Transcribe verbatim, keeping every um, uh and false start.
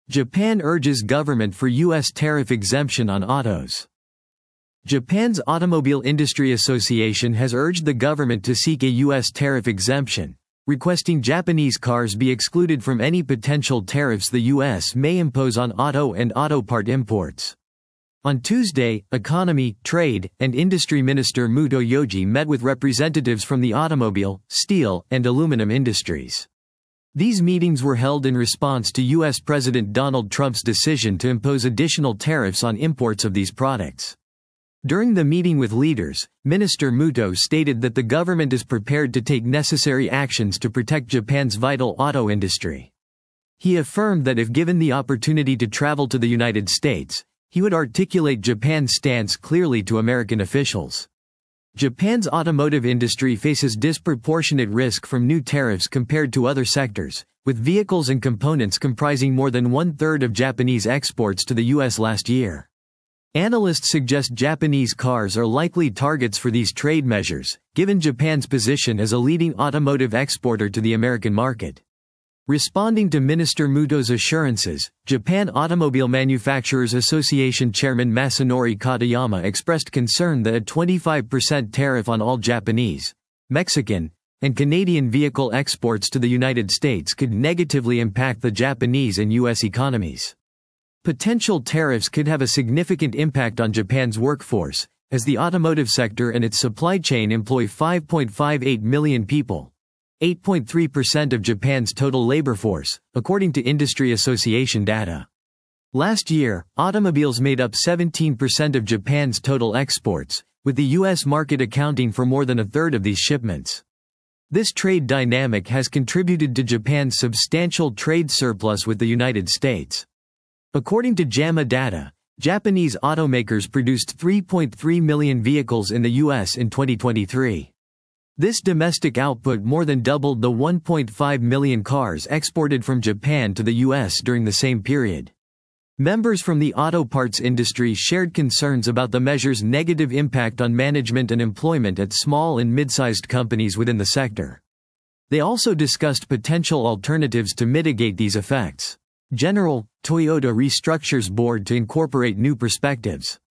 Japan urges government for U S tariff exemption on autos. Japan's Automobile Industry Association has urged the government to seek a U S tariff exemption, requesting Japanese cars be excluded from any potential tariffs the U S may impose on auto and auto part imports. On Tuesday, Economy, Trade, and Industry Minister Muto Yoji met with representatives from the automobile, steel, and aluminum industries. These meetings were held in response to U S President Donald Trump's decision to impose additional tariffs on imports of these products. During the meeting with leaders, Minister Muto stated that the government is prepared to take necessary actions to protect Japan's vital auto industry. He affirmed that if given the opportunity to travel to the United States, he would articulate Japan's stance clearly to American officials. Japan's automotive industry faces disproportionate risk from new tariffs compared to other sectors, with vehicles and components comprising more than one-third of Japanese exports to the U S last year. Analysts suggest Japanese cars are likely targets for these trade measures, given Japan's position as a leading automotive exporter to the American market. Responding to Minister Muto's assurances, Japan Automobile Manufacturers Association Chairman Masanori Katayama expressed concern that a twenty-five percent tariff on all Japanese, Mexican, and Canadian vehicle exports to the United States could negatively impact the Japanese and U S economies. Potential tariffs could have a significant impact on Japan's workforce, as the automotive sector and its supply chain employ five point five eight million people, eight point three percent of Japan's total labor force, according to industry association data. Last year, automobiles made up seventeen percent of Japan's total exports, with the U S market accounting for more than a third of these shipments. This trade dynamic has contributed to Japan's substantial trade surplus with the United States. According to JAMA data, Japanese automakers produced three point three million vehicles in the U S in twenty twenty-three. This domestic output more than doubled the one point five million cars exported from Japan to the U S during the same period. Members from the auto parts industry shared concerns about the measure's negative impact on management and employment at small and mid-sized companies within the sector. They also discussed potential alternatives to mitigate these effects. General Toyota restructures board to incorporate new perspectives.